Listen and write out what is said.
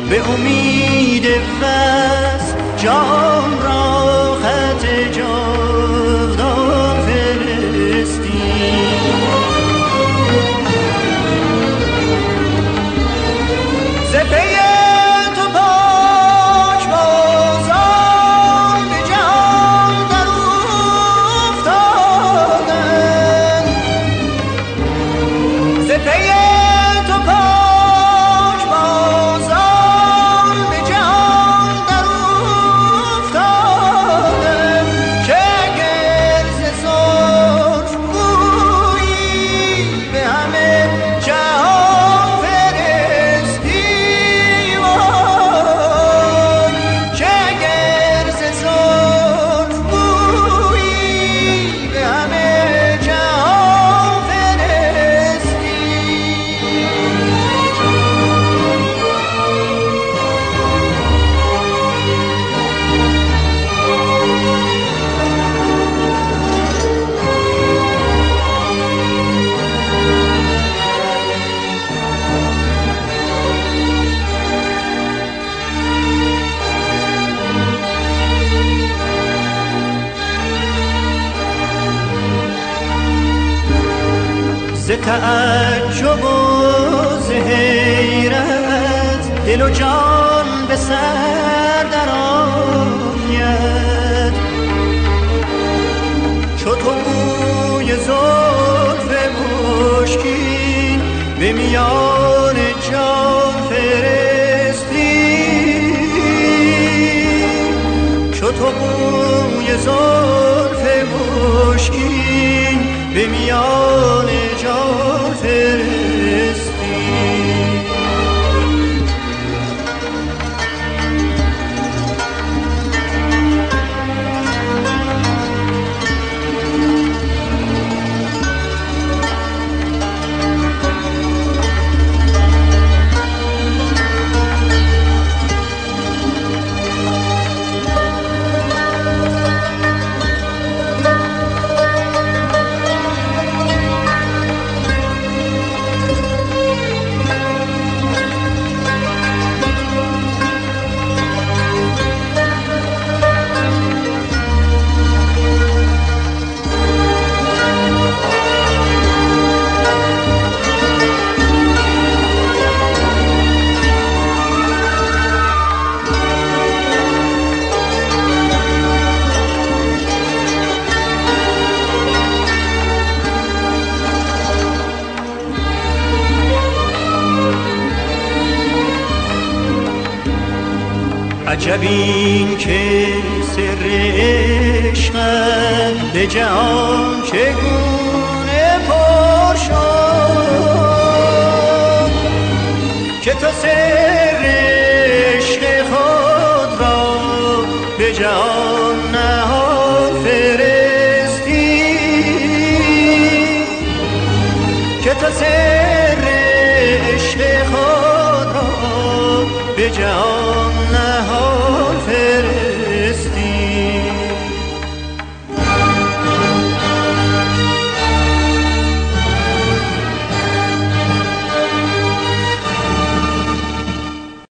به امید وصل جان را خط جاودان فرستی. ز پی تو پاک بازان به جهان در افتادند. ز پی تو پاک بازان به جهان در افتادند. که اگر ز زلف بویی به همه جهان فرستی، وای که اگر ز زلف بویی به همه جهان فرستی. ز تعجب و ز حیرت دل و جان به سر در آید. چو تو بوی زلف مشکین به میان جان فرستی. چو تو بوی زلف مشکین به میان جان فرستی. عجب این که سر عشقت به جهان چگونه پر شد، که تو سر عشق خود را به جهان نهان فرستی. که تو سر عشق خود را به جهان